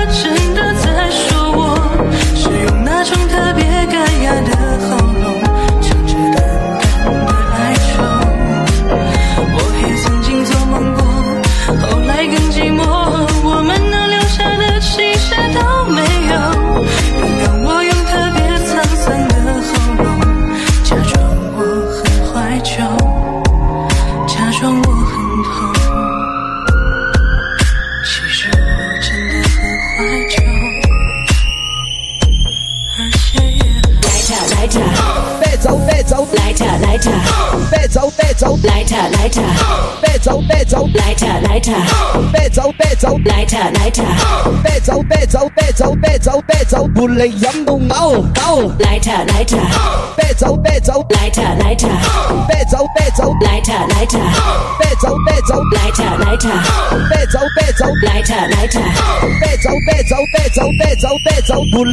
真的在说我是用那种特别干哑的喉咙唱着淡淡的哀愁。我也曾经做梦过，后来更寂寞，我们能留下的其实都没有。原谅我用特别沧桑的喉咙假装我很怀旧，假装我很痛，其实我真的很怀旧，而且也来着， 别走别走， 来着， 别走别走， 来着， 别走别走， 来着， 别走别走， 来着， 别走别走别走别走别走，不嚟飲到嘔， 来着， 別走別走， 来着， 別走別走， 来着， 別走別走， 来着， 別走別走， 来着， 別走別走別走別走別走，不